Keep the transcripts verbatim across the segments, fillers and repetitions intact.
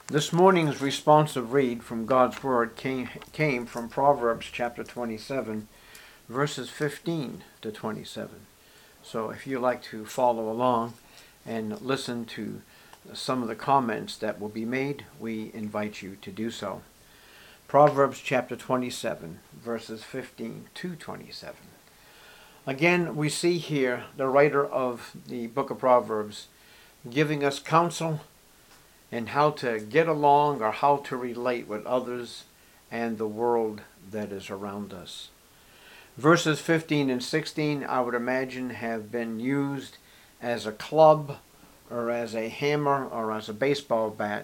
This morning's responsive read from God's Word came, came from Proverbs chapter twenty-seven, verses fifteen to twenty-seven. So if you like to follow along and listen to some of the comments that will be made, we invite you to do so. Proverbs chapter twenty-seven, verses fifteen to twenty-seven. Again, we see here the writer of the book of Proverbs giving us counsel and how to get along or how to relate with others and the world that is around us. Verses fifteen and sixteen, I would imagine, have been used as a club or as a hammer or as a baseball bat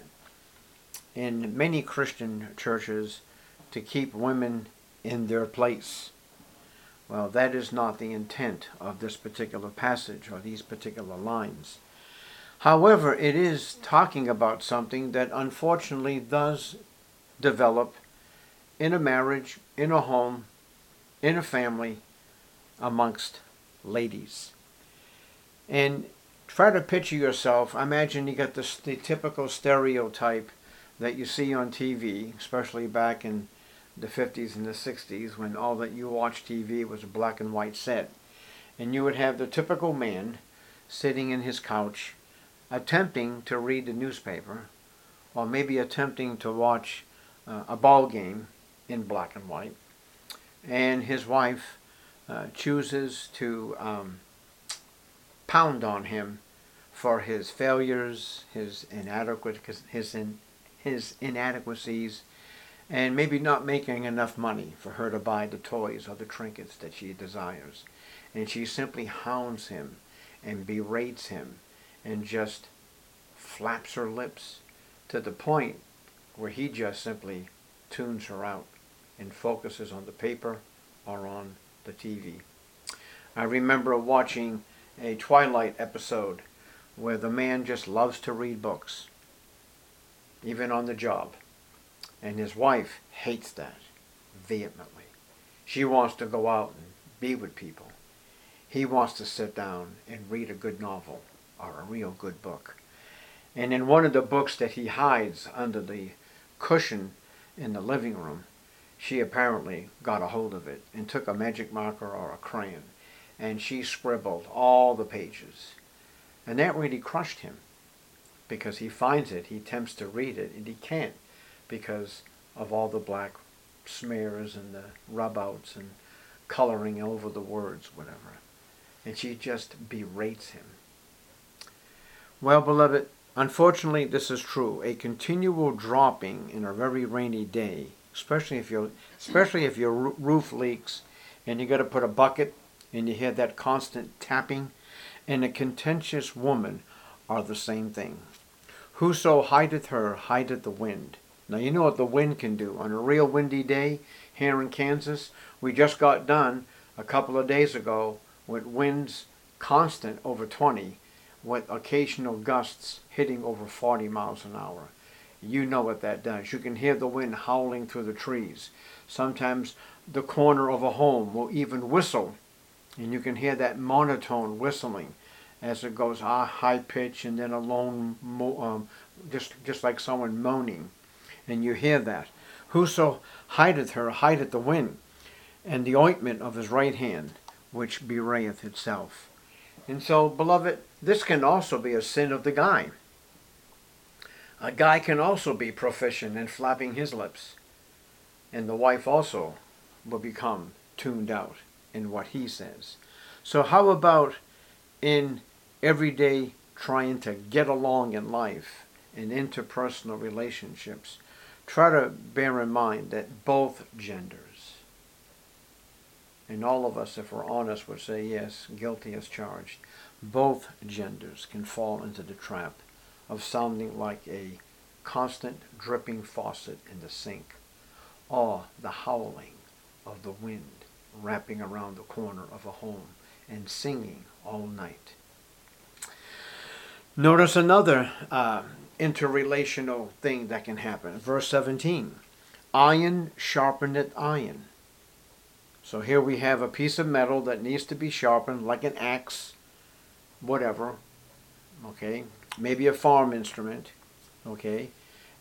in many Christian churches to keep women in their place. Well, that is not the intent of this particular passage or these particular lines. However, it is talking about something that unfortunately does develop in a marriage, in a home, in a family, amongst ladies. And try to picture yourself. I imagine you got this, the typical stereotype that you see on T V, especially back in the fifties and the sixties when all that you watched T V was a black and white set. And you would have the typical man sitting in his couch attempting to read the newspaper, or maybe attempting to watch uh, a ball game in black and white, and his wife uh, chooses to um, pound on him for his failures, his inadequate, his in, his inadequacies, and maybe not making enough money for her to buy the toys or the trinkets that she desires. And she simply hounds him and berates him and just flaps her lips to the point where he just simply tunes her out and focuses on the paper or on the T V. I remember watching a Twilight episode where the man just loves to read books, even on the job. And his wife hates that vehemently. She wants to go out and be with people. He wants to sit down and read a good novel or a real good book. And in one of the books that he hides under the cushion in the living room, she apparently got a hold of it and took a magic marker or a crayon, and she scribbled all the pages. And that really crushed him, because he finds it, he attempts to read it, and he can't, because of all the black smears and the rub-outs and coloring over the words, whatever. And she just berates him. Well, beloved, unfortunately this is true. A continual dropping in a very rainy day, especially if your especially if your roof leaks and you got to put a bucket and you hear that constant tapping, and a contentious woman are the same thing. Whoso hideth her hideth the wind. Now, you know what the wind can do. On a real windy day here in Kansas, we just got done a couple of days ago with winds constant over twenty, with occasional gusts hitting over forty miles an hour. You know what that does. You can hear the wind howling through the trees. Sometimes the corner of a home will even whistle, and you can hear that monotone whistling as it goes ah, high pitch and then a lone, um, just, just like someone moaning. And you hear that. Whoso hideth her hideth the wind, and the ointment of his right hand, which bewrayeth itself. And so, beloved, this can also be a sin of the guy. A guy can also be proficient in flapping his lips, and the wife also will become tuned out in what he says. So how about in everyday trying to get along in life and interpersonal relationships? Try to bear in mind that both genders, and all of us, if we're honest, would say yes, guilty as charged, both genders can fall into the trap of sounding like a constant dripping faucet in the sink, or the howling of the wind wrapping around the corner of a home and singing all night. Notice another uh, interrelational thing that can happen. Verse seventeen, iron sharpeneth iron. So here we have a piece of metal that needs to be sharpened, like an axe, whatever, okay, maybe a farm instrument, okay,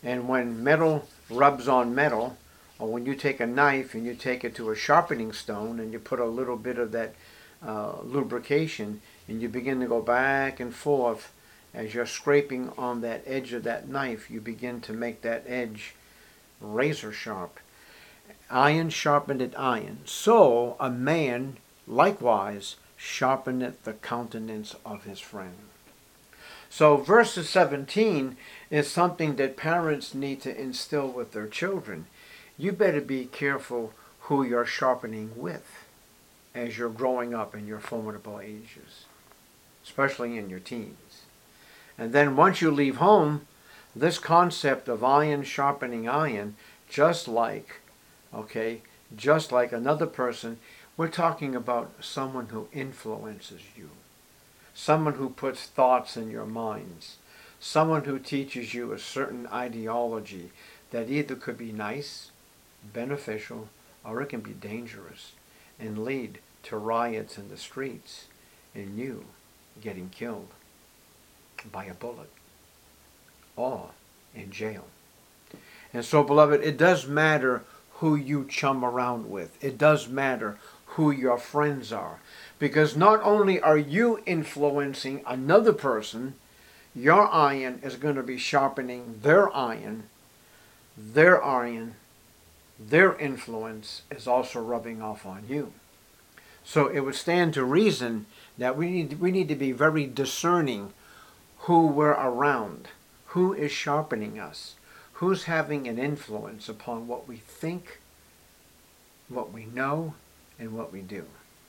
And when metal rubs on metal, or when you take a knife and you take it to a sharpening stone and you put a little bit of that uh, lubrication and you begin to go back and forth as you're scraping on that edge of that knife, you begin to make that edge razor sharp. Iron sharpeneth iron. So a man likewise sharpeneth the countenance of his friend. So verses seventeen is something that parents need to instill with their children. You better be careful who you're sharpening with as you're growing up in your formidable ages, especially in your teens. And then once you leave home, this concept of iron sharpening iron, just like, okay, just like another person, we're talking about someone who influences you, someone who puts thoughts in your minds, someone who teaches you a certain ideology that either could be nice, beneficial, or it can be dangerous and lead to riots in the streets and you getting killed by a bullet or in jail. And so, beloved, it does matter who you chum around with. It does matter who your friends are. Because not only are you influencing another person, your iron is going to be sharpening their iron. Their iron, their influence is also rubbing off on you. So it would stand to reason that we need, we need to be very discerning who we're around, who is sharpening us, who's having an influence upon what we think, what we know, and what we do.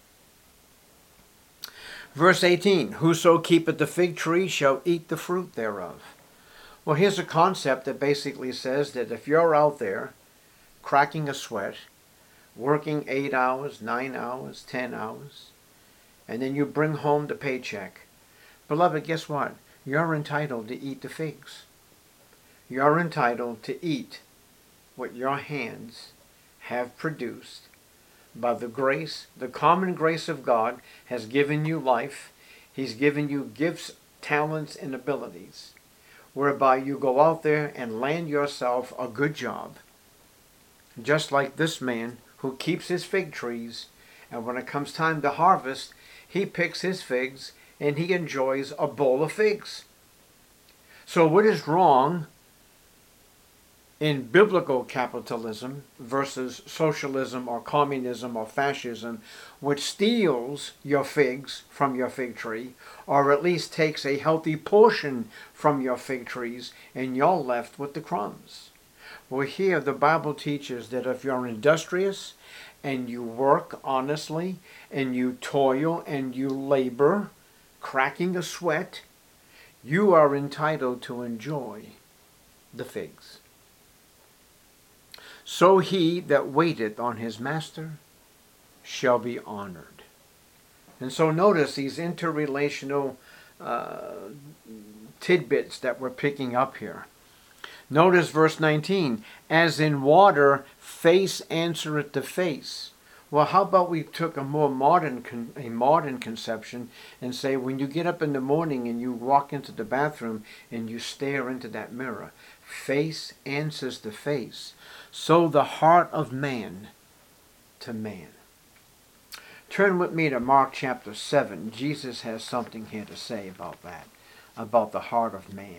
Verse eighteen, whoso keepeth the fig tree shall eat the fruit thereof. Well, here's a concept that basically says that if you're out there cracking a sweat, working eight hours, nine hours, ten hours, and then you bring home the paycheck, beloved, guess what? You're entitled to eat the figs. You're entitled to eat what your hands have produced. By the grace, the common grace of God has given you life. He's given you gifts, talents, and abilities, whereby you go out there and land yourself a good job. Just like this man who keeps his fig trees, and when it comes time to harvest, he picks his figs and he enjoys a bowl of figs. So what is wrong in biblical capitalism versus socialism or communism or fascism, which steals your figs from your fig tree, or at least takes a healthy portion from your fig trees, and you're left with the crumbs? Well, here the Bible teaches that if you're industrious and you work honestly and you toil and you labor, cracking a sweat, you are entitled to enjoy the figs. So he that waiteth on his master shall be honored. And so notice these interrelational uh, tidbits that we're picking up here. Notice verse nineteen, as in water, face answereth to face. Well, how about we took a more modern con- a modern conception and say when you get up in the morning and you walk into the bathroom and you stare into that mirror, face answers to face. So the heart of man to man. Turn with me to Mark chapter seven. Jesus has something here to say about that, about the heart of man.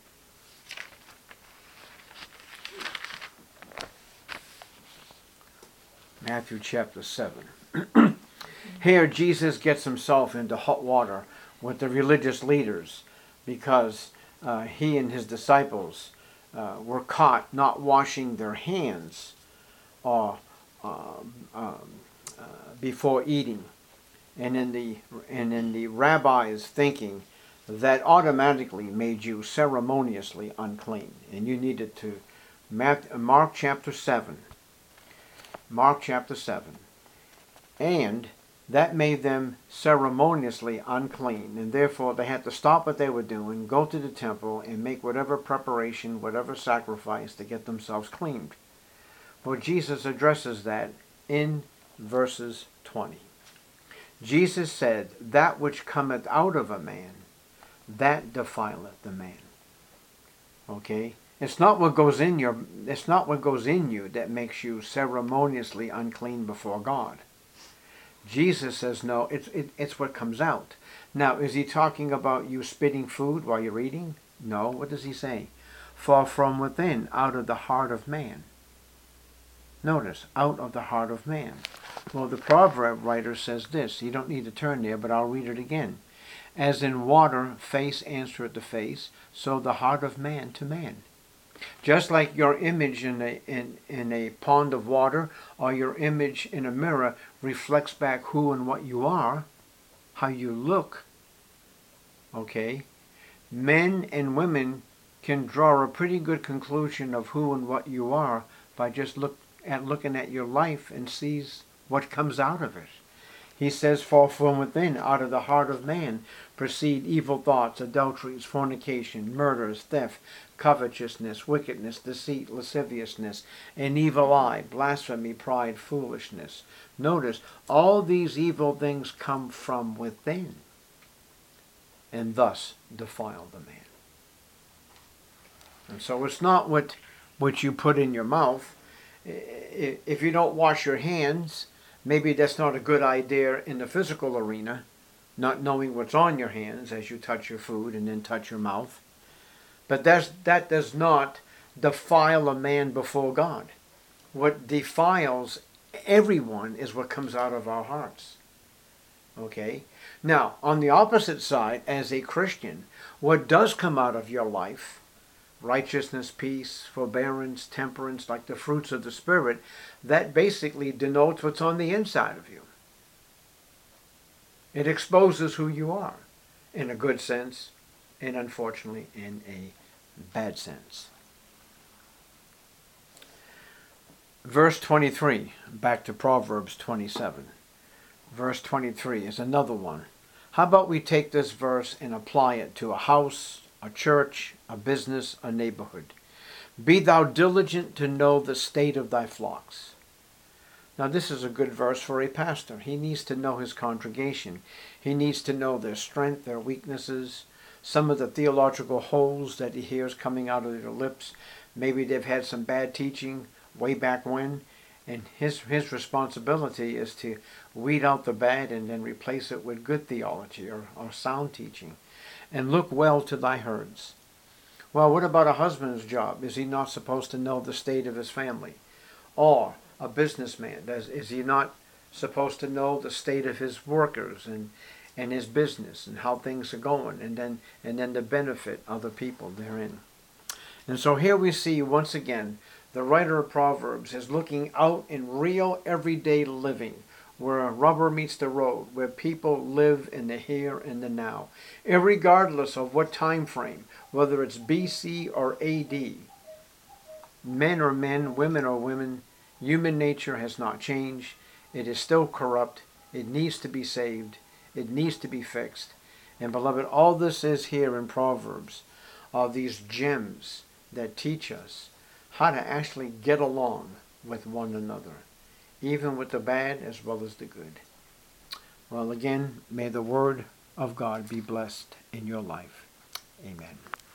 Matthew chapter seven. Here Jesus gets himself into hot water with the religious leaders because uh, he and his disciples uh, were caught not washing their hands or um, um, uh, before eating, and in the and in the rabbis' thinking, that automatically made you ceremoniously unclean, and you needed to Mark chapter seven. Mark chapter seven. And that made them ceremoniously unclean, and therefore they had to stop what they were doing, go to the temple, and make whatever preparation, whatever sacrifice to get themselves cleaned. Well, Jesus addresses that in verses twenty. Jesus said, that which cometh out of a man, that defileth the man. Okay? It's not what goes in your it's not what goes in you that makes you ceremoniously unclean before God. Jesus says no, it's it, it's what comes out. Now, is he talking about you spitting food while you're eating? No. What does he say? For from within, out of the heart of man. Notice, out of the heart of man. Well, the proverb writer says this. You don't need to turn there, but I'll read it again. As in water, face answereth to face, so the heart of man to man. Just like your image in a, in, in a pond of water, or your image in a mirror reflects back who and what you are, how you look, okay? Men and women can draw a pretty good conclusion of who and what you are by just look at looking at your life and sees what comes out of it. He says, for from within, out of the heart of man, proceed evil thoughts, adulteries, fornication, murders, theft, covetousness, wickedness, deceit, lasciviousness, an evil eye, blasphemy, pride, foolishness. Notice, all these evil things come from within, and thus defile the man. And so it's not what, what you put in your mouth. If you don't wash your hands, maybe that's not a good idea in the physical arena, not knowing what's on your hands as you touch your food and then touch your mouth. But that's, that does not defile a man before God. What defiles everyone is what comes out of our hearts. Okay? Now, on the opposite side, as a Christian, what does come out of your life, righteousness, peace, forbearance, temperance, like the fruits of the Spirit, that basically denotes what's on the inside of you. It exposes who you are, in a good sense, and unfortunately in a bad sense. Verse twenty-three, back to Proverbs twenty-seven. Verse twenty-three is another one. How about we take this verse and apply it to a house, a church, a business, a neighborhood? Be thou diligent to know the state of thy flocks. Now this is a good verse for a pastor. He needs to know his congregation. He needs to know their strength, their weaknesses, some of the theological holes that he hears coming out of their lips. Maybe they've had some bad teaching way back when, and his, his responsibility is to weed out the bad and then replace it with good theology or, or sound teaching. And look well to thy herds. Well, what about a husband's job? Is he not supposed to know the state of his family? Or a businessman, does, is he not supposed to know the state of his workers and, and his business and how things are going, and then, and then to benefit other people therein? And so here we see once again the writer of Proverbs is looking out in real everyday living, where rubber meets the road, where people live in the here and the now, irregardless of what time frame, whether it's B C or A D. Men are men, women are women. Human nature has not changed. It is still corrupt. It needs to be saved. It needs to be fixed. And beloved, all this is here in Proverbs are these gems that teach us how to actually get along with one another, even with the bad as well as the good. Well, again, may the word of God be blessed in your life. Amen.